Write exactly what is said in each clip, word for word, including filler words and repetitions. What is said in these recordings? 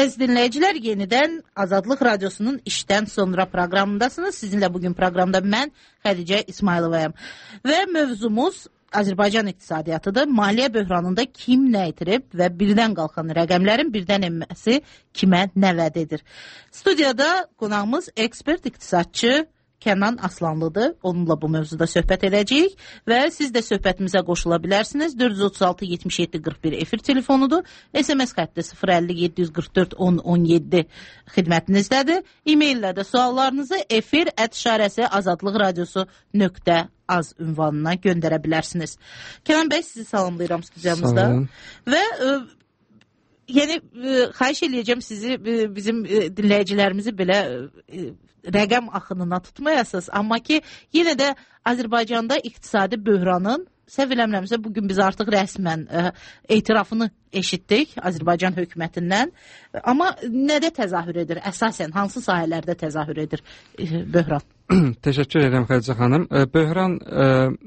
Əziz dinləyicilər, yenidən Azadlıq Radiosunun işdən sonra proqramındasınız. Sizinlə bugün proqramda mən Xədicə İsmayılovayam. Və mövzumuz Azərbaycan iqtisadiyyatıdır. Maliyyə böhranında kim nə itirib və birdən qalxan rəqəmlərin birdən enməsi kimə nə vəd edir? Studiyada qonağımız ekspert iqtisadçı Kənan Aslanlıdır. Onunla bu mövzuda söhbət edəcəyik və siz də söhbətimizə qoşula bilərsiniz. dörd yüz otuz altı yetmiş yeddi qırx bir efir telefonudur. S M S xətti sıfır əlli yeddi yüz qırx dörd on on yeddi xidmətinizdədir. E-maillə də suallarınızı efir ət işarəsi azadlıq radiosu nöqtə az ünvanına göndərə bilərsiniz. Kənan bəy, sizi salamlayıram studiyamızda. Və ə, yəni ə, xahiş eləyəcəm sizi ə, bizim ə, dinləyicilərimizi belə ə, rəqəm axınına tutmayasınız. Amma ki, yenə də Azərbaycanda iqtisadi böhranın, səhv eləmirəmsə, bugün biz artıq rəsmən ə, etirafını eşitdik Azərbaycan hökumətindən. Amma nədə təzahür edir? Əsasən hansı sahələrdə təzahür edir ə, böhran? Təşəkkür edirəm Xədicə xanım. Böhran ə,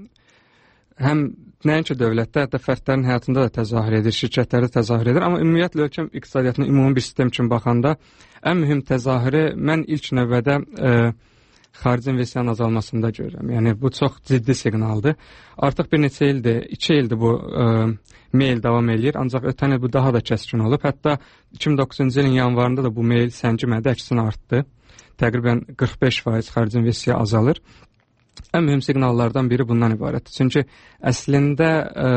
həm nəinki dövlətdə, hətta fərdlərin həyatında da təzahür edir, şirkətlərdə təzahür edir. Amma ümumiyyətlə ölkə iqtisadiyyatına ümumi bir sistem üçün baxanda ən mühüm təzahürü mən ilk növbədə ə, xarici investisiyanın azalmasında görürəm. Yəni bu çox ciddi siqnaldır. Artıq bir neçə ildir, iki ildir bu ə, meyl davam edir. Ancaq ötən il bu daha da kəskin olub. Hətta iki min doqquzuncu ilin yanvarında da bu meyl səngimədi, əksinə artdı. Təqribən qırx beş faiz xarici investisiya azalır. Ən mühüm siqnallardan biri bundan ibarətdir. Çünki əslində ə,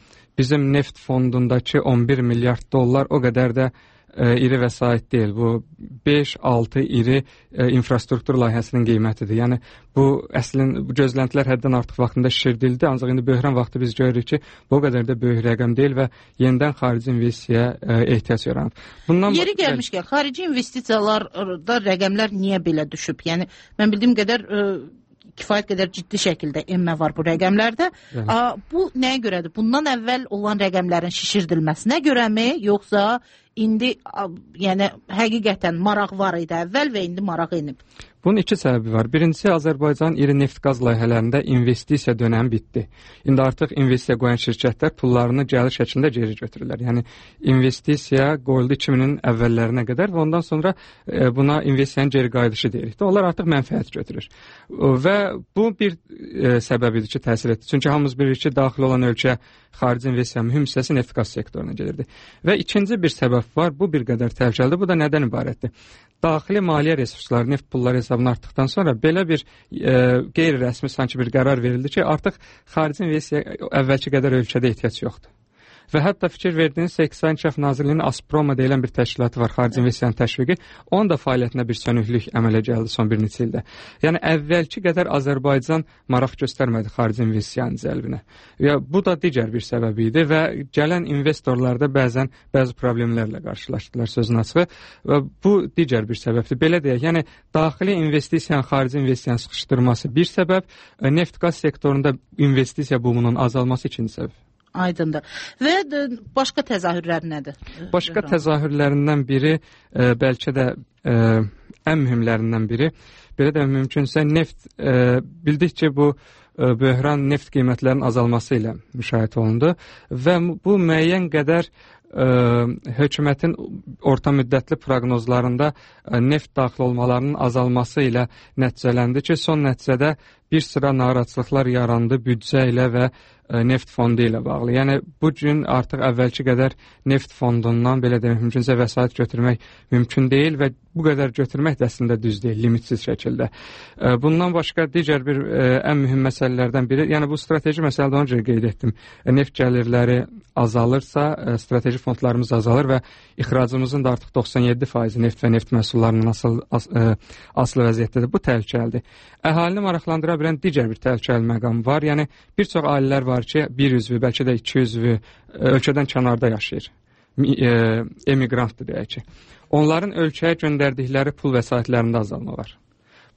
bizim neft fondundakı on bir milyard dollar o qədər də ə, iri vəsait deyil. Bu beş altı iri ə, infrastruktur layihəsinin qiymətidir. Yəni bu əslində bu gözləntilər həddən artıq vaxtında şişirdildi. Ancaq indi böhran vaxtı biz görürük ki, bu o qədər də böyük rəqəm deyil və yenidən xarici investisiyaya ə, ehtiyac yaranır. Bundan Yeri gəlmişkən, xarici investisiyalarda rəqəmlər niyə belə düşüb? Yəni mən bildiyim qədər ə, kifayət qədər ciddi şəkildə enmə var bu rəqəmlərdə. A, bu nəyə görədir? Bundan əvvəl olan rəqəmlərin şişirdilməsinə görəmi, yoxsa indi a, yəni həqiqətən maraq var idi əvvəl və indi maraq enib? Bunun iki səbəbi var. Birincisi, Azərbaycan iri neft-qaz layihələrində investisiya dönəmi bitdi. İndi artıq investisiya qoyan şirkətlər pullarını gəlir şəklində geri götürürlər. Yəni investisiya qoyuldu iki minin əvvəllərinə qədər və ondan sonra e, buna investisiyanın geri qayıdışı deyirik. Onlar artıq mənfəət götürür. Və bu bir e, səbəbidir ki, təsir etdi. Çünki hamımız bilirik ki, daxil olan ölkə xarici investisiyanın mühüm hissəsi neft-qaz sektoruna gelirdi. Və ikinci bir səbəb var, bu bir qədər təhlükəlidir. Bu da nədən ibarətdir? Daxili maliyyə resursları, neft pulları hesabına artdıqdan sonra belə bir e, qeyri-rəsmi sanki bir qərar verildi ki, artıq xarici investisiya əvvəlki qədər ölkədə ehtiyac yoxdur. Və hətta fikir verdiyiniz İqtisadi İnkişaf Nazirliyinin ASPROMA deyilən bir təşkilatı var, xarici investisiyanın təşviqi. Onun da fəaliyyətinə bir sönüklük əmələ gəldi son bir neçə ildə. Yəni əvvəlki qədər Azərbaycan maraq göstərmədi xarici investisiyanın cəlbinə. Ya bu da digər bir səbəbi idi və gələn investorlar da bəzən bəzi problemlərlə qarşılaşdılar, sözün açığı. Və bu digər bir səbəbdir. Belə deyək, yəni daxili investisiyanın xarici investisiyanın sıxışdırması bir səbəb, neft-qaz sektorunda investisiya bumunun azalması ikinci səbəb. Aydındır. Və başqa təzahürlər nədir? Başqa təzahürlərindən biri, e, bəlkə də e, ən mühümlərindən biri, belə də mümkünsə neft, e, bildik ki, bu e, böhran neft qiymətlərinin azalması ilə müşahidə olundu və bu müəyyən qədər e, hökumətin orta müddətli proqnozlarında e, neft daxil olmalarının azalması ilə nəticələndi ki, son nəticədə bir sıra narahatçılıqlar yarandı büdcə ilə və neft fondu ilə bağlı. Yəni bu gün artıq əvvəlki qədər neft fondundan belə demək mümkünsə vəsait götürmək mümkün deyil və bu qədər götürmək də əslində düz deyil, limitsiz şəkildə. Bundan başqa digər bir ən mühüm məsələlərdən biri, yəni bu strateji məsələdə ona görə qeyd etdim. Neft gəlirləri azalırsa, strateji fondlarımız azalır və ixracımızın da artıq doxsan yeddi faizi neft və neft məhsullarının asıl, as, asılı vəziyyətdədir. Bu təhlükəlidir. Əhalini maraqlandıra bilən digər bir təhlükəli məqam var. Yəni bir çox ailələr var ki, bir üzvü, bəlkə də iki üzvü ölkədən kənarda yaşayır. Emigrantdır deyək ki. Onların ölkəyə göndərdikləri pul vəsaitlərində azalma var.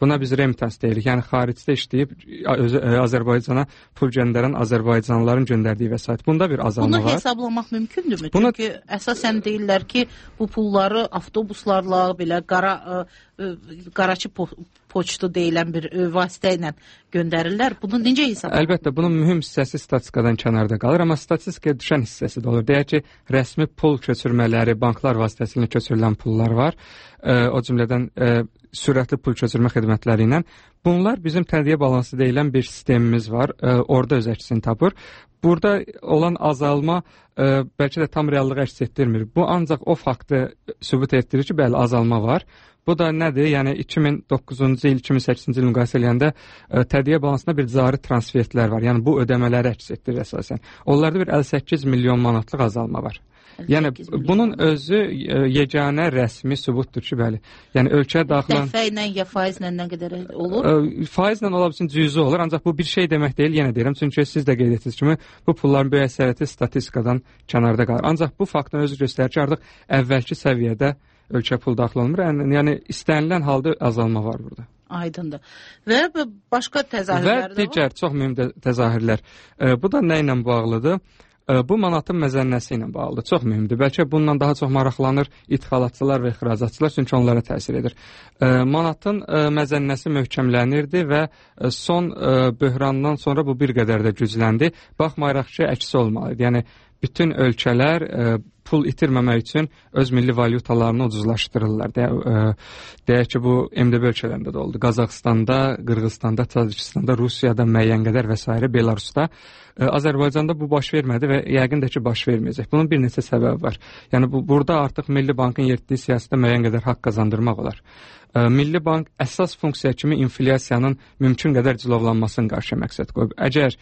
Buna biz remittans deyirik. Yəni xaricdə işləyib özü Azərbaycana pul göndərən Azərbaycanlıların göndərdiyi vəsait. Bunda bir azalma Bunu var. Bunu hesablamaq mümkündürmü? Buna... Çünki əsasən deyirlər ki, bu pulları avtobuslarla, belə qara ə, ə, qaraçı po poçtu deyilən bir ə, vasitə ilə göndərirlər. Bunu necə hesablamaq? Əlbəttə, bunun mühüm hissəsi statistikadan kənarda qalır, amma statistikaya düşən hissəsi də olur. Deyək ki, rəsmi pul köçürmələri, banklar vasitəsilə köçürülən pullar var. Ə, o cümlədən ə, sürətli pul köçürmə xidmətləri ilə. Bunlar bizim tədqiq balansı deyilən bir sistemimiz var. Ə, orada öz əksini tapır. Burada olan azalma ə, bəlkə də tam reallığı əks etdirmir. Bu ancaq o faktı sübut etdirir ki, bəli, azalma var. Bu da nədir? Yəni iki min doqquzuncu il, iki min səkkizinci il müqayisə edəndə tədqiq balansında bir cari transfertlər var. Yəni bu ödəmələri əks etdirir əsasən. Onlarda bir əlli səkkiz milyon manatlıq azalma var. Yəni bunun özü yeganə rəsmi sübutdur ki, bəli. Yəni ölkəyə daxilən dəfə ilə ya faizlə nə qədər olur? Ə, faizlə ola bilsin cüzi olur, ancaq bu bir şey demək deyil, yenə deyirəm. Çünki siz də qeyd etdiniz kimi bu pulların böyük əksəriyyəti statistikadan kənarda qalır. Ancaq bu faktın özü göstərir ki, artıq əvvəlki səviyyədə ölkə pul daxil olmur. Yəni istənilən halda azalma var burada. Aydındır. Və başqa təzahürlər də var. Və digər çox mühüm təzahürlər. Ə, bu da nə ilə bağlıdır? Bu manatın məzənnəsi ilə bağlıdır. Çox mühümdür. Bəlkə bununla daha çox maraqlanır ixralatçılar və ixracatçılar, çünki onlara təsir edir. Manatın məzənnəsi möhkəmlənirdi və son böhrandan sonra bu bir qədər də gücləndi. Baxmayaraq ki, əksi olmalıdır. Yəni bütün ölkələr pul itirməmək üçün öz milli valyutalarını ucuzlaşdırırlar. De, deyək ki, bu M D B ölkələrində də oldu. Qazaxstanda, Qırğızstanda, Tacikistanda, Rusiyada müəyyən qədər və s. Belarusda. Azərbaycanda bu baş vermədi və yəqin də ki, baş verməyəcək. Bunun bir neçə səbəbi var. Yəni bu, burada artıq Milli Bankın yeritdiyi siyasətdə müəyyən qədər haqq qazandırmaq olar. Milli Bank əsas funksiya kimi inflyasiyanın mümkün qədər cilovlanmasını qarşı məqsəd qoyub. Əgər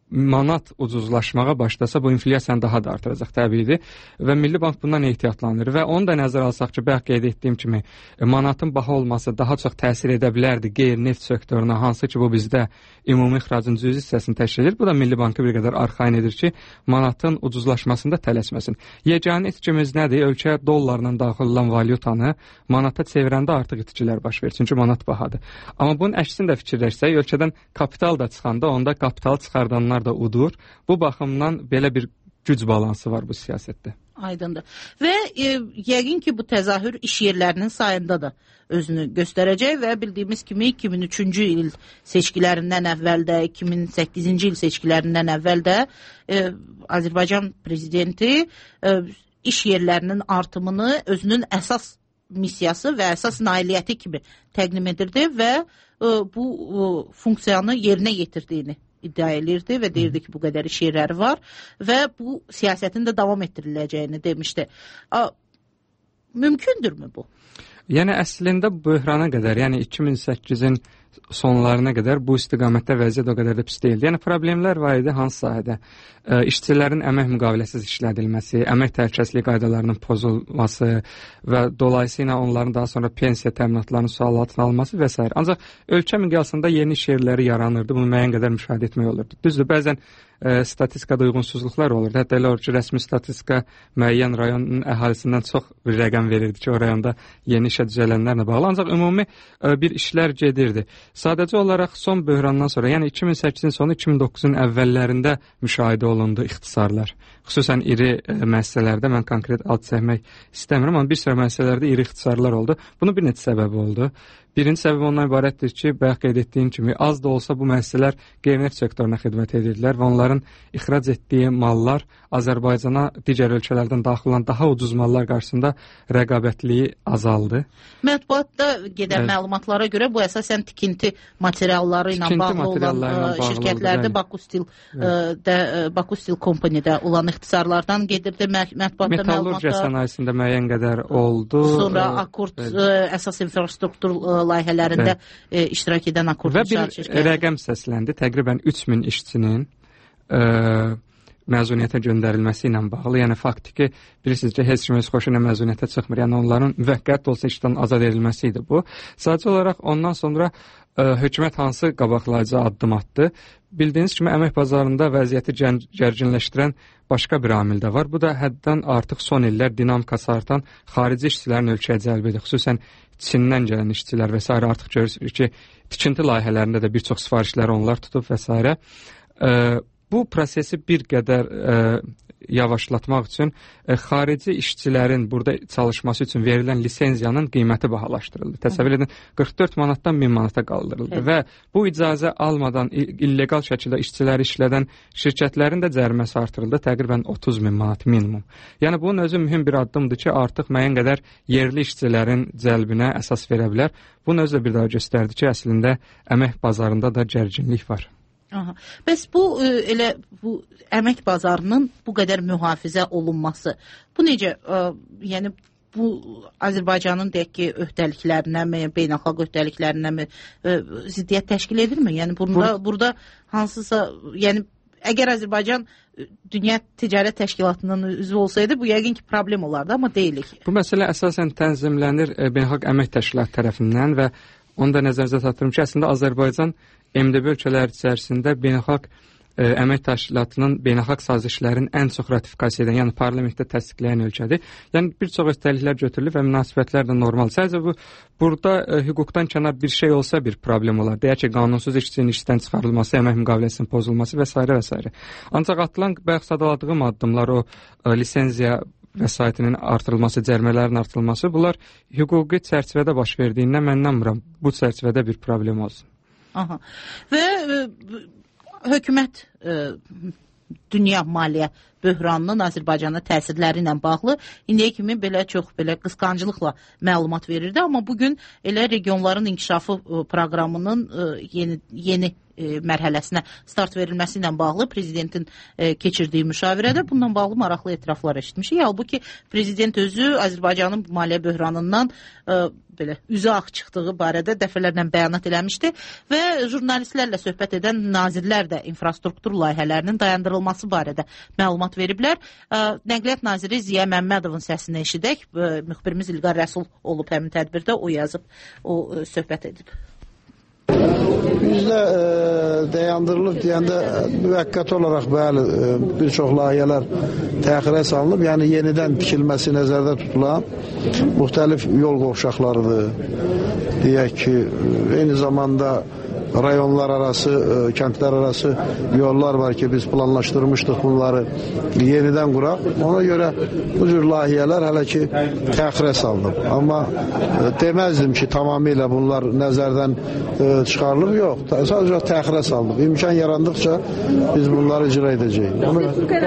manat ucuzlaşmağa başlasa, bu inflyasiyanı daha da artıracaq təbiidir və Milli Bank bundan ehtiyatlanır və onu da nəzərə alsaq ki, bayaq qeyd etdiyim kimi manatın baha olması daha çox təsir edə bilərdi qeyri-neft sektoruna, hansı ki, bu bizdə ümumi ixracın cüzi hissəsini təşkil edir. Bu da Milli Bankı bir qədər arxayın edir ki, manatın ucuzlaşmasında tələsməsin. Yeganə itkimiz nədir? Ölkə dollarla daxil olan valyutanı manata çevirəndə artıq itkilər baş verir, çünki manat bahadır. Amma bunun əksini də fikirləşsək, ölkədən kapital da çıxanda onda kapital çıxardanlar da udur. Bu baxımdan belə bir güc balansı var bu siyasətdə. Aydındır. Və e, yəqin ki, bu təzahür iş yerlərinin sayında da özünü göstərəcək və bildiyimiz kimi iki min üçüncü il seçkilərindən əvvəl də, iki min səkkizinci il seçkilərindən əvvəl də e, Azərbaycan prezidenti e, iş yerlərinin artımını özünün əsas missiyası və əsas nailiyyəti kimi təqdim edirdi və e, bu e, funksiyanı yerinə yetirdiyini iddia edirdi və deyirdi ki, bu qədər iş yerləri var və bu siyasətin də davam etdiriləcəyini demişdi. Mümkündürmü bu? Yəni əslində böhrana qədər, yəni iki min səkkizin sonlarına qədər bu istiqamətdə vəziyyət o qədər də pis deyildi. Yəni problemlər var idi hansı sahədə? E, işçilərin əmək müqaviləsiz işlədilməsi, əmək təhlükəsizliyi qaydalarının pozulması və dolayısıyla onların daha sonra pensiya təminatlarının sual altına alınması və s. Ancaq ölkə miqyasında yeni iş yerləri yaranırdı. Bunu müəyyən qədər müşahidə etmək olurdu. Düzdür, bəzən e, statistikada uyğunsuzluqlar olurdu. Hətta elə olur ki, rəsmi statistika müəyyən rayonun əhalisindən çox bir rəqəm verirdi ki, o rayonda yeni işə düzələnlərlə bağlı. Ancaq ümumi e, bir işlər gedirdi. Sadəcə olaraq son böhrandan sonra, yəni iki min səkkizin sonu, iki min doqquzun əvvəllərində müşahidə olundu ixtisarlar. Xüsusən iri e, müəssisələrdə, mən konkret ad çəkmək istəmirəm, amma bir sıra müəssisələrdə iri ixtisarlar oldu. Bunun bir neçə səbəbi oldu. Birinci səbəb ondan ibarətdir ki, bayaq qeyd etdiyim kimi, az da olsa bu müəssisələr qeyri-neft sektoruna xidmət edirlər və onların ixrac etdiyi mallar Azərbaycana digər ölkələrdən daxil olan daha ucuz mallar qarşısında rəqabətliyi azaldı. Mətbuatda gedən evet. məlumatlara görə bu əsasən tikinti materialları ilə tikinti bağlı olan bağlı şirkətlərdə oldu, Baku Steel evet. də Baku Steel Company-də olan ixtisarlardan gedirdi. Mətbuatda metallurgiya sənayesində müəyyən qədər oldu. Sonra Akurt evet. əsas infrastruktur layihələrində e, iştirak edən Akurt və bir rəqəm səsləndi. Təqribən üç min işçinin e, məzuniyyətə göndərilməsi ilə bağlı. Yəni faktiki bilirsiniz ki, heç kim öz xoşu ilə məzuniyyətə çıxmır. Yəni onların müvəqqət olsa işdən azad edilməsi idi bu. Sadəcə olaraq ondan sonra hökumət hansı qabaqlayıcı addım atdı? Bildiyiniz kimi əmək bazarında vəziyyəti gərginləşdirən başqa bir amil də var. Bu da həddən artıq son illər dinamikası artan xarici işçilərin ölkəyə cəlb edir. Xüsusən Çindən gələn işçilər və s. artıq görürsünüz ki, tikinti layihələrində də bir çox sifarişləri onlar tutub və s. Bu prosesi bir qədər ə, yavaşlatmaq üçün ə, xarici işçilərin burada çalışması üçün verilən lisenziyanın qiyməti bahalaşdırıldı. Təsəvvür edin, qırx dörd manatdan min manata qaldırıldı. Evet. Və bu icazə almadan illegal şəkildə işçiləri işlədən şirkətlərin də cəriməsi artırıldı. Təqribən otuz min manat minimum. Yəni bunun özü mühüm bir addımdır ki, artıq müəyyən qədər yerli işçilərin cəlbinə əsas verə bilər. Bunun özü də bir daha göstərdi ki, əslində əmək bazarında da gərginlik var. Aha. Bəs bu elə bu əmək bazarının bu qədər mühafizə olunması, bu necə, ə, yəni bu Azərbaycanın deyək ki, öhdəliklərinəmi, beynəlxalq öhdəliklərinəmi ə, ziddiyyət təşkil edirmi? Yəni burada, Bur burada hansısa, yəni əgər Azərbaycan Dünya Ticarət Təşkilatının üzvü olsaydı, bu yəqin ki, problem olardı, amma deyilik. Bu məsələ əsasən tənzimlənir e, Beynəlxalq Əmək Təşkilatı tərəfindən və onu da nəzərinizə çatdırım ki, əslində Azərbaycan M D B ölkələri içərisində Beynəlxalq ə, Əmək Təşkilatının beynəlxalq sazişlərin ən çox ratifikasiya edən, yəni parlamentdə təsdiqləyən ölkədir. Yəni bir çox öhdəliklər götürülür və münasibətlər də normal. Sadəcə bu burada ə, hüquqdan kənar bir şey olsa bir problem olar. Deyək ki, qanunsuz işçinin işdən çıxarılması, əmək müqaviləsinin pozulması və s. və s. Ancaq atılan bayaq sadaladığım addımlar, o ə, lisenziya vəsaitinin artırılması, cərimələrin artırılması, bunlar hüquqi çərçivədə baş verdiyindən mən inanmıram bu çərçivədə bir problem olsun. Aha. Və ə, hökumət ə, dünya maliyyə böhranının Azərbaycana təsirləri ilə bağlı indiyə kimi belə çox belə qısqancılıqla məlumat verirdi, amma bugün elə regionların inkişafı ə, proqramının ə, yeni yeni ə, mərhələsinə start verilməsi ilə bağlı prezidentin ə, keçirdiyi müşavirədə bununla bağlı maraqlı etiraflar eşitmişik. Halbuki prezident özü Azərbaycanın maliyyə böhranından ə, belə üzü ağ çıxdığı barədə dəfələrlə bəyanat eləmişdi və jurnalistlərlə söhbət edən nazirlər də infrastruktur layihələrinin dayandırılması barədə məlumat veriblər. Nəqliyyat naziri Ziya Məmmədovun səsini eşidək. Müxbirimiz İlqar Rəsul olub həmin tədbirdə, o yazıb, o söhbət edib. Bizdə e, dayandırılıb deyəndə müvəqqəti olaraq bəli e, bir çox layihələr təxirə salınıb, yəni yenidən tikilməsi nəzərdə tutulan müxtəlif yol qovşaqlarıdır. Deyək ki, eyni zamanda rayonlar arası, e, kəndlər arası yollar var ki, biz planlaşdırmışdıq bunları yenidən quraq. Ona görə bu cür layihələr hələ ki təxirə salınıb. Amma e, deməzdim ki, tamamilə bunlar nəzərdən e, çıxarılıb, yox. Sadəcə təxirə salınıb. İmkan yarandıqca biz bunları icra edəcəyik. Onu...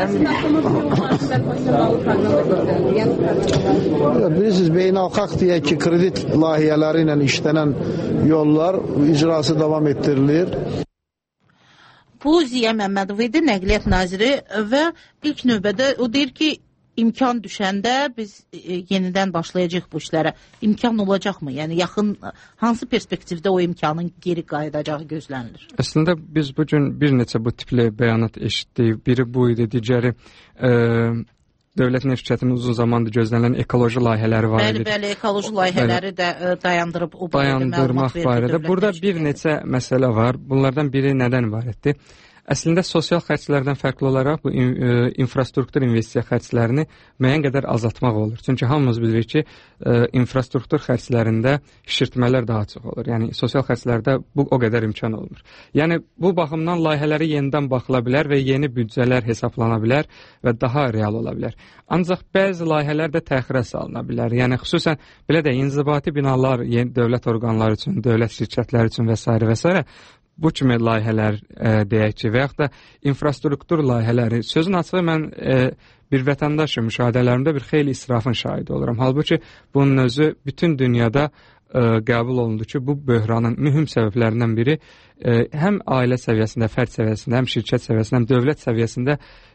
Bilirsiniz, beynəlxalq deyək ki, kredit layihələri ilə işlənən yollar icrası davam etdirilir. Bu Ziya Məmmədov idi, Nəqliyyat naziri, və ilk növbədə o deyir ki, imkan düşəndə biz e, yenidən başlayacağıq bu işlərə. İmkan olacaqmı? Yəni yaxın hansı perspektivdə o imkanın geri qayıdacağı gözlənilir? Əslində biz bugün bir neçə bu tipli bəyanat eşitdik. Biri bu idi, digəri e, Dövlət Neft Şirkətinin uzun zamandır gözlənilən ekoloji layihələri var idi. Bəli, bəli, ekoloji layihələri bəli. də dayandırıb o barədə dayandırmaq barədə. Burada bir neçə məsələ var. Bunlardan biri nədən ibarətdir? Əslində sosial xərclərdən fərqli olaraq bu infrastruktur investisiya xərclərini müəyyən qədər azaltmaq olur. Çünki hamımız bilirik ki, infrastruktur xərclərində şişirtmələr daha çox olur. Yəni sosial xərclərdə bu o qədər imkan olmur. Yəni bu baxımdan layihələri yenidən baxıla bilər və yeni büdcələr hesablana bilər və daha real ola bilər. Ancaq bəzi layihələr də təxirə salına bilər. Yəni xüsusən belə də inzibati binalar, yeni dövlət orqanları üçün, dövlət şirkətləri üçün və s. və s. bu kimi layihələr e, deyək ki, və yaxud da infrastruktur layihələri. Sözün açığı mən e, bir vətəndaşım, müşahidələrimdə bir xeyli israfın şahidi oluram. Halbuki bunun özü bütün dünyada e, qəbul olundu ki, bu böhranın mühüm səbəblərindən biri e, həm ailə səviyyəsində, fərd səviyyəsində, həm şirkət səviyyəsində, həm dövlət səviyyəsində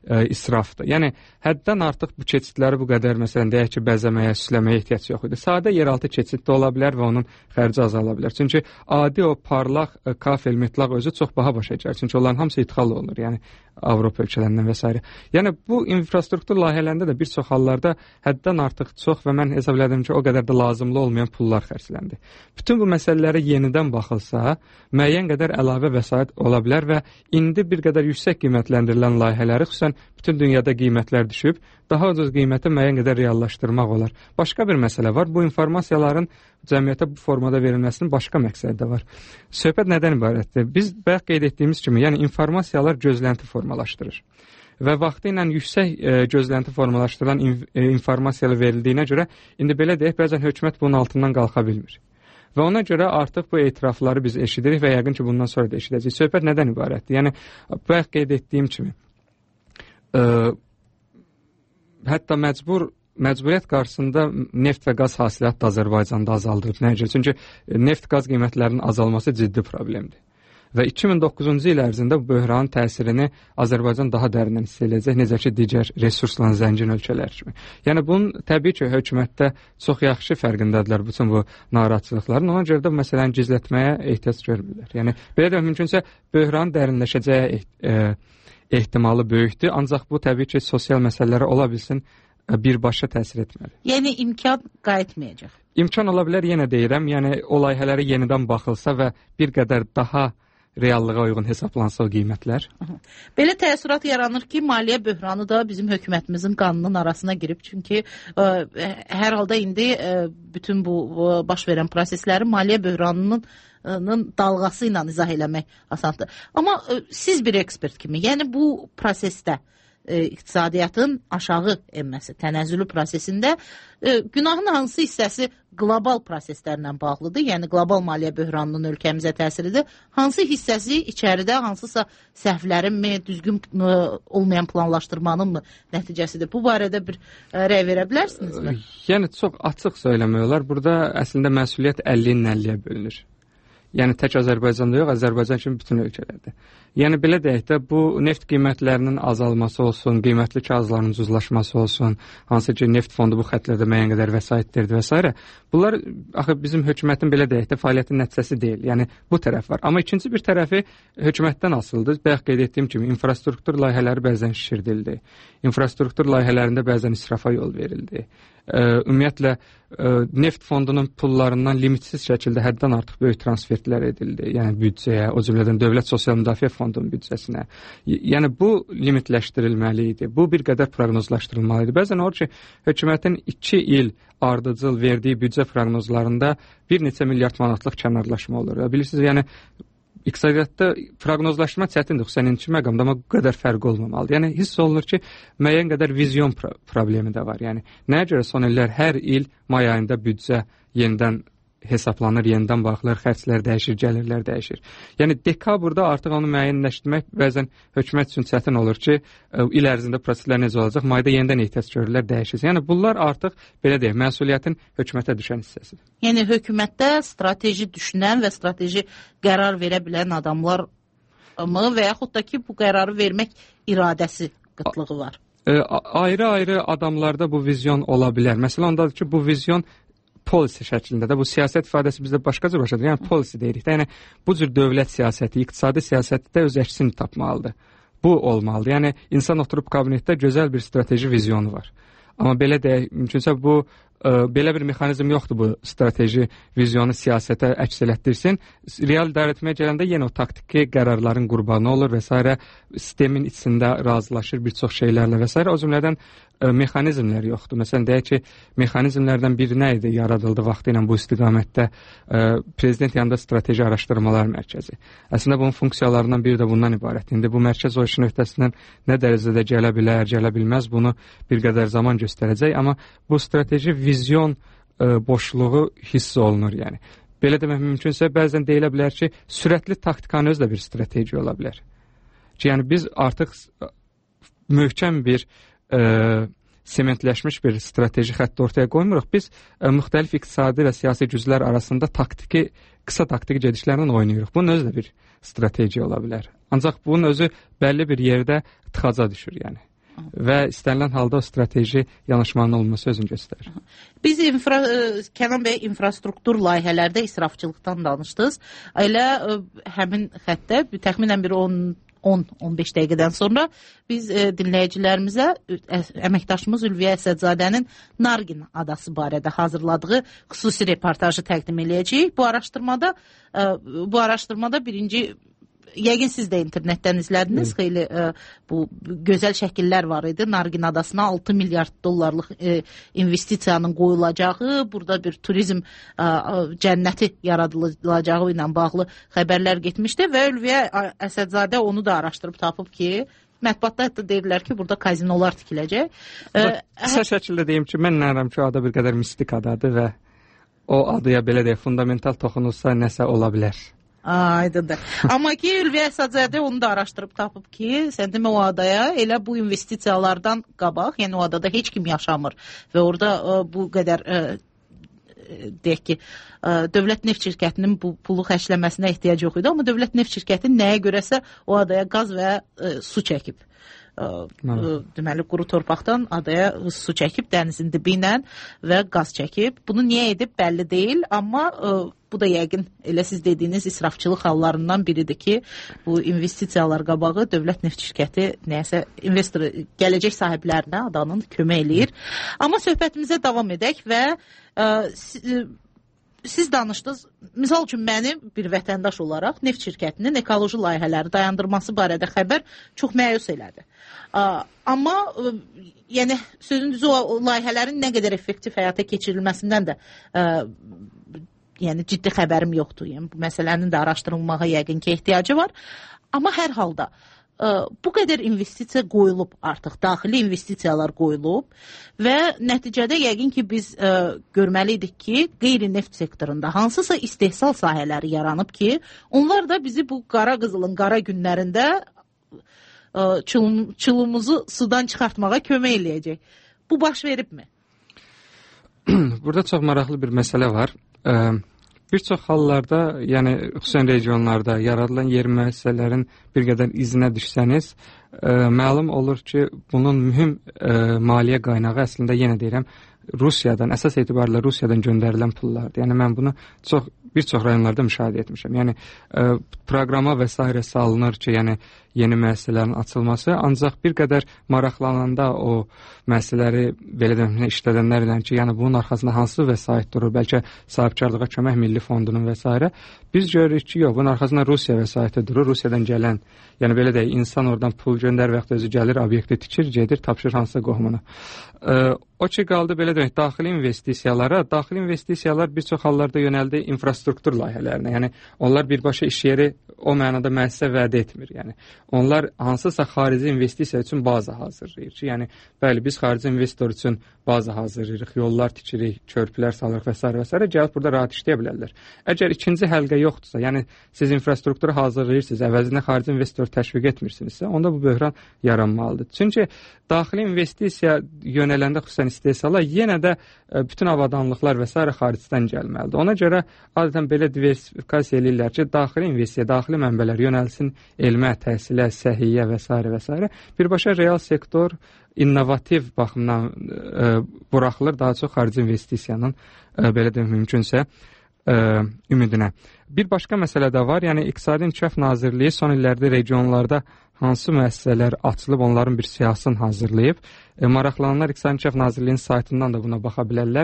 ə, israfdır. Yəni həddən artıq bu keçidləri bu qədər məsələn deyək ki, bəzəməyə, süsləməyə ehtiyac yox idi. Sadə yeraltı keçid də ola bilər və onun xərci azala bilər. Çünki adi o parlaq ə, kafel, metlaq özü çox baha başa gəlir. Çünki onların hamısı idxal olunur. Yəni Avropa ölkələrindən və s. Yəni bu infrastruktur layihələrində də bir çox hallarda həddən artıq çox və mən hesab elədim ki, o qədər də lazımlı olmayan pullar xərcləndi. Bütün bu məsələlərə yenidən baxılsa, müəyyən qədər əlavə vəsait ola bilər və indi bir qədər yüksək qiymətləndirilən layihələri, xüsusən bütün dünyada qiymətlər düşüb, daha ucuz qiymətə müəyyən qədər reallaşdırmaq olar. Başqa bir məsələ var. Bu informasiyaların cəmiyyətə bu formada verilməsinin başqa məqsədi də var. Söhbət nədən ibarətdir? Biz bayaq qeyd etdiyimiz kimi, yəni informasiyalar gözlənti formalaşdırır. Və vaxtı ilə yüksək e, gözlənti formalaşdırılan inf e, informasiyalar verildiyinə görə, indi belə deyək, bəzən hökumət bunun altından qalxa bilmir. Və ona görə artıq bu etirafları biz eşidirik və yəqin ki, bundan sonra da eşidəcəyik. Söhbət nədən ibarətdir? Yəni, bayaq qeyd etdiyim kimi, e, hətta məcbur Məcburiyyət qarşısında neft və qaz hasilatı da Azərbaycanda azaldırıb. Nəyə görə? Çünki neft qaz qiymətlərinin azalması ciddi problemdir. Və iki min doqquzuncu il ərzində bu böhranın təsirini Azərbaycan daha dərindən hiss edəcək, necə ki, digər resursla zəngin ölkələr kimi. Yəni, bunun təbii ki, hökumətdə çox yaxşı fərqindədirlər bütün bu narahatçılıqların. Ona görə də bu məsələni gizlətməyə ehtiyac görmürlər. Yəni, belə də mümkünsə, böhranın dərinləşəcəyi eh ehtimalı böyükdür. Ancaq bu, təbii ki, sosial məsələlərə ola bilsin, birbaşa təsir etməli. Yəni imkan qayıtmayacaq. İmkan ola bilər, yenə deyirəm, yəni o layihələrə yenidən baxılsa və bir qədər daha reallığa uyğun hesablansa o qiymətlər. Belə təəssürat yaranır ki, maliyyə böhranı da bizim hökumətimizin qanının arasına girib. Çünki ə, hər halda indi ə, bütün bu ə, baş verən prosesləri maliyyə böhranının dalğası ilə izah eləmək asandır. Amma ə, siz bir ekspert kimi, yəni bu prosesdə iqtisadiyyatın aşağı enməsi, tənəzzülü prosesində e, günahın hansı hissəsi qlobal proseslərlə bağlıdır? Yəni, qlobal maliyyə böhranının ölkəmizə təsiridir. Hansı hissəsi içəridə hansısa səhvlərin mi, düzgün e, olmayan planlaşdırmanın mı nəticəsidir? Bu barədə bir e, rəy verə bilərsinizmi? Yəni, çox açıq söyləmək olar. Burada əslində məsuliyyət əlliyin əlliyə bölünür. Yəni, tək Azərbaycanda yox, Azərbaycan kimi bütün ölkələrdə. Yəni, belə deyək də, bu neft qiymətlərinin azalması olsun, qiymətli kağızların ucuzlaşması olsun, hansı ki, neft fondu bu xətlərdə müəyyən qədər vəsaitlərdir və s. Bunlar, axı, bizim hökumətin belə deyək də, fəaliyyətin nəticəsi deyil. Yəni, bu tərəf var. Amma ikinci bir tərəfi hökumətdən asılıdır. Bayaq qeyd etdiyim kimi, infrastruktur layihələri bəzən şişirdildi. Infrastruktur layihələrində bəzən israfa yol verildi. Ə, ümumiyyətlə, ə, neft fondunun pullarından limitsiz şəkildə həddən artıq böyük transferlər edildi. Yəni, büdcəyə, o cümlədən Dövlət Sosial Müdafiə Fondunun büdcəsinə. Y yəni, bu limitləşdirilməli idi. Bu bir qədər proqnozlaşdırılmalı idi. Bəzən olur ki, hökumətin iki il ardıcıl verdiyi büdcə proqnozlarında bir neçə milyard manatlıq kənarlaşma olur. Ya, bilirsiniz, yəni, iqtisadiyyatda proqnozlaşma çətindir, xüsusən indiki məqamda, amma bu qədər fərq olmamalıdır. Yəni, hiss olunur ki, müəyyən qədər vizyon pro problemi də var. Yəni, nəyə görə son illər hər il may ayında büdcə yenidən hesablanır, yenidən baxılır, xərclər dəyişir, gəlirlər dəyişir. Yəni, dekabrda artıq onu müəyyənləşdirmək bəzən hökumət üçün çətin olur ki, il ərzində proseslər necə olacaq, mayda yenidən ehtiyac görürlər, dəyişir. Yəni, bunlar artıq, belə deyək, məsuliyyətin hökumətə düşən hissəsidir. Yəni, hökumətdə strateji düşünən və strateji qərar verə bilən adamlar mı və yaxud da ki, bu qərarı vermək iradəsi qıtlığı var? Ayrı-ayrı adamlarda bu vizyon ola bilər. Məsələn, ondadır ki, bu vizyon policy şəklində də, bu siyasət ifadəsi bizdə başqa cür başadır. Yəni, policy deyirik də, yəni, bu cür dövlət siyasəti, iqtisadi siyasəti də öz əksini tapmalıdır. Bu olmalıdır. Yəni, insan oturub kabinetdə gözəl bir strateji vizyonu var. Amma belə deyək, mümkünsə bu, ə, belə bir mexanizm yoxdur bu strateji vizyonu siyasətə əks elətdirsin. Real idarə etməyə gələndə yenə o taktiki qərarların qurbanı olur və s. Sistemin içində razılaşır bir çox şeylərlə və s. O cümlədən ə, mexanizmlər yoxdur. Məsələn, deyək ki, mexanizmlərdən biri nə idi yaradıldı vaxtı ilə bu istiqamətdə ə, Prezident yanında strateji araşdırmalar mərkəzi. Əslində, bunun funksiyalarından biri də bundan ibarət. İndi bu mərkəz o işin öhdəsindən nə dərəcədə gələ bilər, gələ bilməz, bunu bir qədər zaman göstərəcək. Amma bu strateji vizyon ə, boşluğu hiss olunur, yəni. Belə demək mümkünsə, bəzən deyilə bilər ki, sürətli taktikanın özü də bir strateji ola bilər. Ki, yəni, biz artıq möhkəm bir ə, sementləşmiş bir strateji xətti ortaya qoymuruq. Biz ə, müxtəlif iqtisadi və siyasi güclər arasında taktiki, qısa taktiki gedişlərlə oynayırıq. Bunun özü də bir strateji ola bilər. Ancaq bunun özü bəlli bir yerdə tıxaca düşür, yəni. və istənilən halda o strateji yanaşmanın olması özünü göstərir. Biz infra, Kənan bəy, infrastruktur layihələrdə israfçılıqdan danışdınız. Elə həmin xəttə təxminən bir on on beş dəqiqədən sonra biz e, dinləyicilərimizə əməkdaşımız Ülviyə Əsədzadənin Nargin adası barədə hazırladığı xüsusi reportajı təqdim edəcəyik. Bu araşdırmada e, bu araşdırmada birinci yəqin siz də internetdən izlədiniz. Hı. Xeyli e, bu gözəl şəkillər var idi. Nargin adasına altı milyard dollarlıq e, investisiyanın qoyulacağı, burada bir turizm e, cənnəti yaradılacağı ilə bağlı xəbərlər getmişdi və Ülviyə Əsədzadə onu da araşdırıb tapıb ki, mətbuatda hətta deyirlər ki, burada kazinolar tikiləcək. E, Qısa şəkildə deyim ki, mən nərəm ki, o ada bir qədər mistik adadır və o adaya belə deyək, fundamental toxunulsa nəsə ola bilər. Aydındır. Amma ki, Ülviyə Əsədzadə onu da araşdırıb tapıb ki, sən demə o adaya elə bu investisiyalardan qabaq, yəni o adada heç kim yaşamır və orada ə, bu qədər ə, deyək ki, ə, dövlət neft şirkətinin bu pulu xərcləməsinə ehtiyac yox idi, amma dövlət neft şirkəti nəyə görəsə o adaya qaz və ə, su çəkib. Deməli, quru torpaqdan adaya su çəkib, dənizin dibi ilə və qaz çəkib. Bunu niyə edib bəlli deyil, amma ə, bu da yəqin elə siz dediyiniz israfçılıq hallarından biridir ki, bu investisiyalar qabağı dövlət neft şirkəti nəyəsə investor, gələcək sahiblərinə adanın kömək eləyir. Amma söhbətimizə davam edək və ə, siz danışdınız, misal üçün məni bir vətəndaş olaraq neft şirkətinin ekoloji layihələri dayandırması barədə xəbər çox məyus elədi. Amma yəni sözün düzü o layihələrin nə qədər effektiv həyata keçirilməsindən də ə, yəni ciddi xəbərim yoxdur. Yəni bu məsələnin də araşdırılmağa yəqin ki ehtiyacı var. Amma hər halda bu qədər investisiya qoyulub artıq, daxili investisiyalar qoyulub və nəticədə yəqin ki biz ə, görməliydik ki, qeyri-neft sektorunda hansısa istehsal sahələri yaranıb ki, onlar da bizi bu qara qızılın qara günlərində ə, çılım, çılımızı sudan çıxartmağa kömək eləyəcək. Bu baş veribmi? Burada çox maraqlı bir məsələ var. Ə Bir çox hallarda, yəni xüsusən regionlarda yaradılan yer müəssisələrin bir qədər izinə düşsəniz, ə, məlum olur ki, bunun mühüm ə, maliyyə qaynağı əslində yenə deyirəm, Rusiyadan, əsas etibarla Rusiyadan göndərilən pullardır. Yəni mən bunu çox bir çox rayonlarda müşahidə etmişəm. Yəni ə, proqrama və s. salınır ki, yəni yeni müəssisələrin açılması, ancaq bir qədər maraqlananda o müəssisələri belə demək işlədənlərlə ki, yəni bunun arxasında hansı vəsait durur, bəlkə sahibkarlığa kömək milli fondunun və s. biz görürük ki, yox, bunun arxasında Rusiya vəsaiti durur, Rusiyadan gələn, yəni belə deyək, insan oradan pul göndər və yaxud özü gəlir, obyekti tikir, gedir, tapşır hansısa qohumuna. Ə, o ki qaldı belə demək, daxili investisiyalara, daxili investisiyalar bir çox hallarda yönəldi infrastruktur layihələrinə. Yəni onlar birbaşa iş yeri o mənada müəssisə vəd etmir. Yəni onlar hansısa xarici investisiya üçün baza hazırlayır ki, yəni bəli biz xarici investor üçün baza hazırlayırıq, yollar tikirik, körpülər salırıq və s. və s. gəlib burada rahat işləyə bilərlər. Əgər ikinci həlqə yoxdursa, yəni siz infrastrukturu hazırlayırsınız, əvəzinə xarici investor təşviq etmirsinizsə, onda bu böhran yaranmalıdır. Çünki daxili investisiya yönələndə xüsusən istehsala yenə də bütün avadanlıqlar və s. xaricdən gəlməlidir. Ona görə adətən belə diversifikasiya eləyirlər ki, daxili investisiya, daxili mənbələr yönəlsin elmə, təhsilə, səhiyyə və s. və s. Birbaşa real sektor innovativ baxımdan ə, buraxılır daha çox xarici investisiyanın ə, belə də mümkünsə ə, ümidinə. Bir başqa məsələ də var, yəni İqtisadi İnkişaf Nazirliyi son illərdə regionlarda hansı müəssisələr açılıb, onların bir siyahısını hazırlayıb. E, maraqlananlar İqtisadi İnkişaf Nazirliyinin saytından da buna baxa bilərlər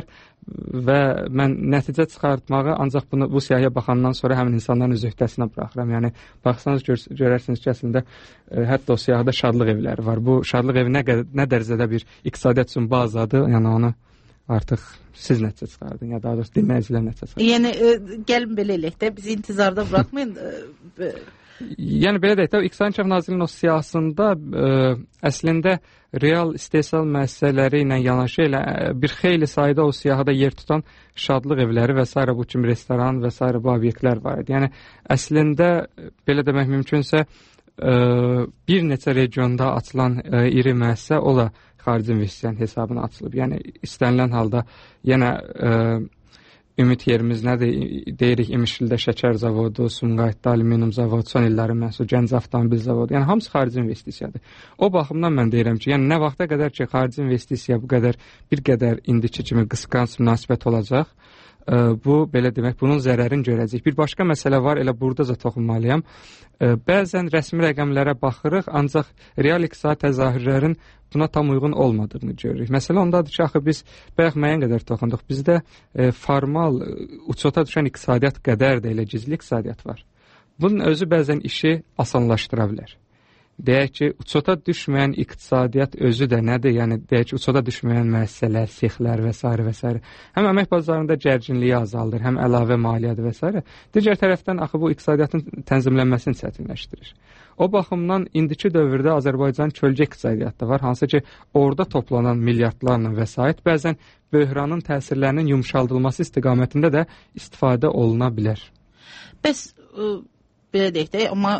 və mən nəticə çıxartmağı ancaq bunu, bu siyahıya baxandan sonra həmin insanların öz öhdəsinə buraxıram. Yəni, baxsanız gör, görərsiniz ki, əslində e, hətta o siyahıda şadlıq evləri var. Bu şadlıq evi nə, nə dərəcədə bir iqtisadiyyat üçün bazadır, yəni onu artıq siz nəticə çıxardın, ya daha doğrusu dinləyicilər nəticə çıxardın. Yəni, e, gəlin belə elək də, bizi intizarda buraxmayın. E, Yəni belə deyək də, İqtisadi İnkişaf Nazirliyinin o siyasında ə, əslində real istehsal müəssisələri ilə yanaşı elə bir xeyli sayda o siyahıda yer tutan şadlıq evləri və s. bu kimi restoran və s. bu obyektlər var idi. Yəni əslində belə demək mümkünsə ə, bir neçə regionda açılan ə, iri müəssisə o da xarici investisiyanın hesabına açılıb. Yəni istənilən halda yenə ə, ümid yerimiz nədir? Deyirik İmişlidə şəkər zavodu, Sumqayıtda alüminium zavodu, son illərin məhsul, Gəncə avtomobil zavodu. Yəni hamısı xarici investisiyadır. O baxımdan mən deyirəm ki, yəni nə vaxta qədər ki, xarici investisiya bu qədər bir qədər indiki kimi qısqanc münasibət olacaq, bu belə demək, bunun zərərini görəcək. Bir başqa məsələ var, elə buradaca toxunmalıyam. Bəzən rəsmi rəqəmlərə baxırıq, ancaq real iqtisadi təzahürlərin buna tam uyğun olmadığını görürük. Məsələ ondadır ki, axı biz bayaq müəyyən qədər toxunduq. Bizdə e, formal, uçota düşən iqtisadiyyat qədər də elə gizli iqtisadiyyat var. Bunun özü bəzən işi asanlaşdıra bilər. Deyək ki, uçota düşməyən iqtisadiyyat özü də nədir? Yəni, deyək ki, uçota düşməyən müəssisələr, sexlər və s. və s. Həm əmək bazarında gərginliyi azaldır, həm əlavə maliyyədir və s. Digər tərəfdən, axı bu iqtisadiyyatın tənzimlənməsini çətinləşdirir. O baxımdan indiki dövrdə Azərbaycan kölgə iqtisadiyyatda var, hansı ki, orada toplanan milyardlarla vəsait bəzən böhranın təsirlərinin yumşaldılması istiqamətində də istifadə oluna bilər. Bəs, ə, belə deyək də, amma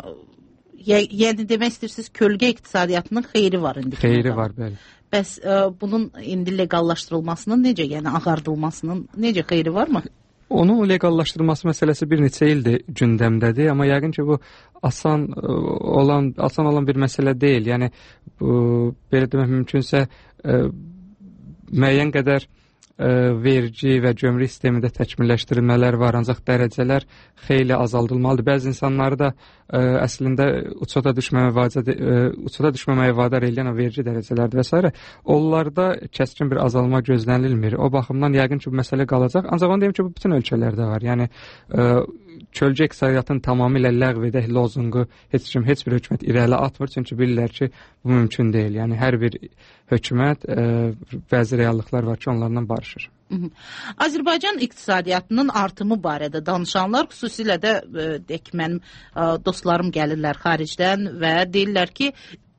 yəni demək istəyirsiniz, kölgə iqtisadiyyatının xeyri var indi. Xeyri var, bəli. Bəs ə, bunun indi legallaşdırılmasının necə, yəni ağardılmasının necə xeyri varmı? Onun legallaşdırılması məsələsi bir neçə ildir gündəmdədir, amma yəqin ki, bu asan olan, asan olan bir məsələ deyil. Yəni, bu, belə demək mümkünsə, ə, müəyyən qədər ə, vergi və gömrük sistemində təkmilləşdirilmələr var, ancaq dərəcələr xeyli azaldılmalıdır. Bəzi insanları da ə, əslində uçota düşməməyə vadar, uçota düşməməyə vadar eləyən o vergi dərəcələrdir və s. Onlarda kəskin bir azalma gözlənilmir. O baxımdan yəqin ki, bu məsələ qalacaq. Ancaq onu deyim ki, bu bütün ölkələrdə var. Yəni, ə, kölgə iqtisadiyyatın tamamilə ləğv edək lozungu heç kim, heç bir hökumət irəli atmır. Çünki bilirlər ki, bu mümkün deyil. Yəni, hər bir hökumət ə, bəzi reallıqlar var ki, onlarla barışır. Azərbaycan iqtisadiyyatının artımı barədə danışanlar, xüsusilə də deyək, mənim dostlarım gəlirlər xaricdən və deyirlər ki,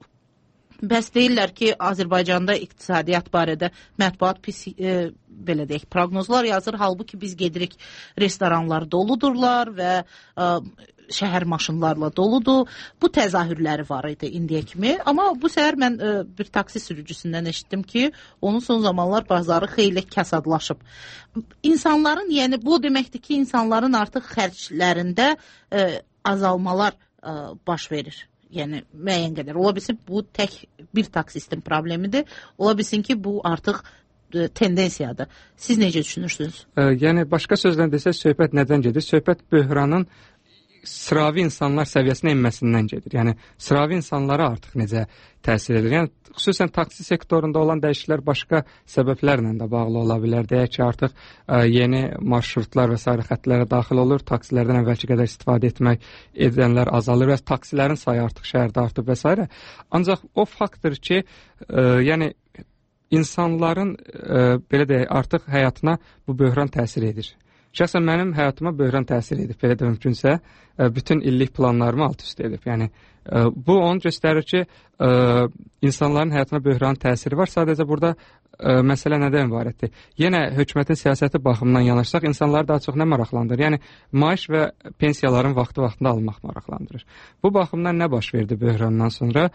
bəs deyirlər ki, Azərbaycanda iqtisadiyyat barədə mətbuat pis, e, belə deyək, proqnozlar yazır, halbuki biz gedirik, restoranlar doludurlar və e, şəhər maşınlarla doludur. Bu təzahürləri var idi indiyə kimi, amma bu səhər mən e, bir taksi sürücüsündən eşitdim ki, onun son zamanlar bazarı xeyli kəsadlaşıb. İnsanların, yəni bu deməkdir ki, insanların artıq xərclərində e, azalmalar e, baş verir. Yəni müəyyən qədər. Ola bilsin bu tək bir taksistin problemidir. Ola bilsin ki, bu artıq e, tendensiyadır. Siz necə düşünürsünüz? E, yəni başqa sözlə desək, söhbət nədən gedir? Söhbət böhranın sıravi insanlar səviyyəsinə enməsindən gedir. Yəni sıravi insanlara artıq necə təsir edir? Yəni xüsusən taksi sektorunda olan dəyişikliklər başqa səbəblərlə də bağlı ola bilər. Deyək ki, artıq ə, yeni marşrutlar və sair xətlərə daxil olur. Taksilərdən əvvəlki qədər istifadə etmək edənlər azalır və taksilərin sayı artıq şəhərdə artıb və s. Ancaq o faktdır ki, ə, yəni insanların ə, belə deyək, artıq həyatına bu böhran təsir edir. Şəxsən mənim həyatıma böhran təsir edib, belə də mümkünsə, bütün illik planlarımı alt üst edib. Yəni, bu onu göstərir ki, insanların həyatına böhranın təsiri var. Sadəcə burada məsələ nədən ibarətdir? Yenə hökumətin siyasəti baxımından yanaşsaq, insanları daha çox nə maraqlandırır? Yəni, maaş və pensiyaların vaxtı-vaxtında almaq maraqlandırır. Bu baxımdan nə baş verdi böhrandan sonra?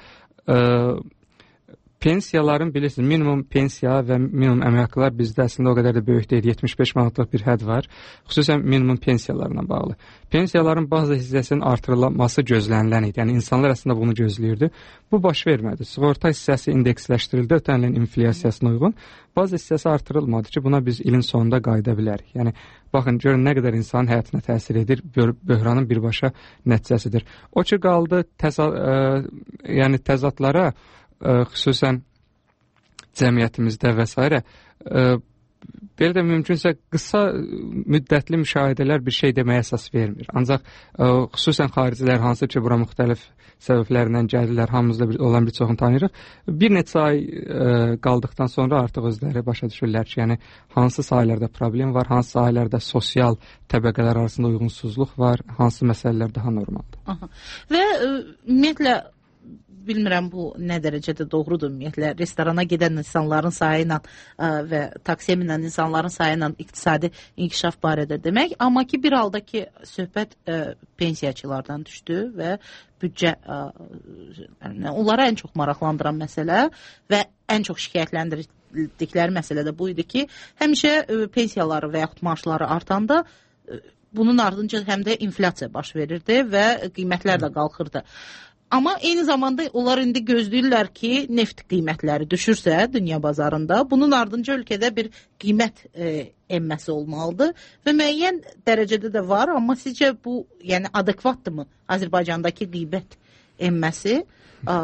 Pensiyaların, bilirsiniz, minimum pensiya və minimum əmək haqqılar bizdə əslində o qədər də böyük deyil. yetmiş beş manatlıq bir hədd var. Xüsusən minimum pensiyalarına bağlı. Pensiyaların bazı hissəsinin artırılması gözlənilən idi. Yəni insanlar əslində bunu gözləyirdi. Bu baş vermədi. Sığorta hissəsi indeksləşdirildi ötən ilin inflyasiyasına uyğun. Bazı hissəsi artırılmadı ki, buna biz ilin sonunda qayıda bilərik. Yəni baxın, görün nə qədər insanın həyatına təsir edir, böhranın birbaşa nəticəsidir. O ki qaldı təza ə, yəni təzadlara, Ə, xüsusən cəmiyyətimizdə və s. Ə, belə də mümkünsə qısa müddətli müşahidələr bir şey deməyə əsas vermir. Ancaq ə, xüsusən xaricilər, hansı ki, bura müxtəlif səbəblərindən gəlirlər, hamımızda bir, olan bir çoxunu tanıyırıq. Bir neçə ay ə, qaldıqdan sonra artıq özləri başa düşürlər ki, yəni hansı sahələrdə problem var, hansı sahələrdə sosial təbəqələr arasında uyğunsuzluq var, hansı məsələlər daha normaldır. Aha. Və ə, ümumiyyətlə, bilmirəm bu nə dərəcədə doğrudur ümumiyyətlə, restorana gedən insanların sayı ilə ə, və taksiyə minən insanların sayı ilə iqtisadi inkişaf barədə demək, amma ki bir halda ki söhbət ə, pensiyaçılardan düşdü və büdcə ə, onlara ən çox maraqlandıran məsələ və ən çox şikayətləndir, bildikləri məsələ də bu idi ki, həmişə e, pensiyaları və yaxud maaşları artanda e, bunun ardınca həm də inflyasiya baş verirdi və qiymətlər də qalxırdı. Amma eyni zamanda onlar indi gözləyirlər ki, neft qiymətləri düşürsə dünya bazarında, bunun ardınca ölkədə bir qiymət e, enməsi olmalıdır və müəyyən dərəcədə də var, amma sizcə bu yəni adekvatdırmı Azərbaycandakı qiymət enməsi ə,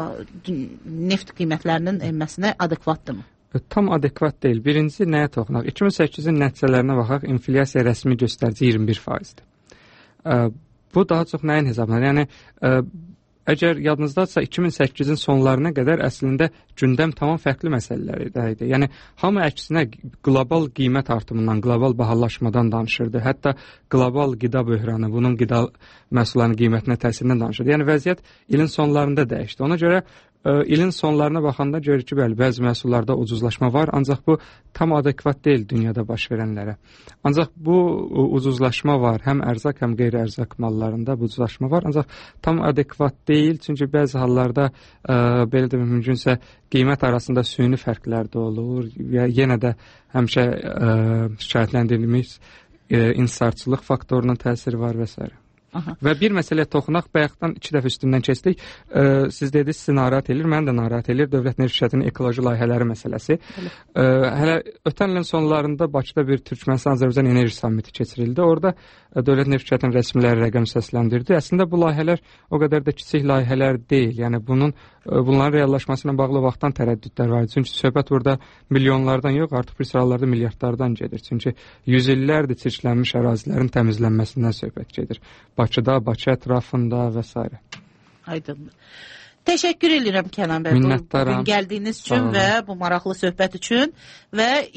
neft qiymətlərinin enməsinə adekvatdırmı? Tam adekvat deyil. Birincisi nəyə toxunaq? iki min səkkizin nəticələrinə baxaq, inflyasiya rəsmi göstərici iyirmi bir faizdir. Ə, bu daha çox nəyin hesabına? Yəni ə, əgər yadınızdadsa iki min səkkizin sonlarına qədər əslində gündəm tamam fərqli məsələlərdə idi. Yəni hamı əksinə qlobal qiymət artımından, qlobal bahalaşmadan danışırdı. Hətta qlobal qida böhranı, bunun qida məhsullarının qiymətinə təsirindən danışırdı. Yəni vəziyyət ilin sonlarında dəyişdi. Ona görə ə, ilin sonlarına baxanda görürük ki, bəli, bəzi məhsullarda ucuzlaşma var, ancaq bu tam adekvat deyil dünyada baş verənlərə. Ancaq bu ucuzlaşma var, həm ərzaq, həm qeyri-ərzaq mallarında bu ucuzlaşma var, ancaq tam adekvat deyil, çünki bəzi hallarda ə, belə də mümkünsə qiymət arasında süni fərqlər də olur və yenə də həmişə ə, şikayətləndirdiyimiz ə, insarçılıq faktorunun təsiri var və s. Aha. Və bir məsələyə toxunaq, bayaqdan iki dəfə üstündən keçdik. Ə, siz dediniz, sizi narahat edir, məni də narahat edir Dövlət Neft Şirkətinin ekoloji layihələri məsələsi. Ə, hələ ötən ilin sonlarında Bakıda bir Türkmənistan-Azərbaycan enerji samiti keçirildi. Orada ə, Dövlət Neft Şirkətinin rəsmiləri rəqəm səsləndirdi. Əslində bu layihələr o qədər də kiçik layihələr deyil. Yəni bunun ə, bunların reallaşması ilə bağlı vaxtdan tərəddüdlər var. Çünki söhbət burada milyonlardan yox, artıq bir sıralarda milyardlardan gedir. Çünki yüz illərdir çirklənmiş ərazilərin təmizlənməsindən söhbət gedir. Bakıda, Bakı ətrafında və s. Aydındır. Təşəkkür edirəm Kənan bəy, minnətdaram. Bugün gəldiyiniz üçün və bu maraqlı söhbət üçün və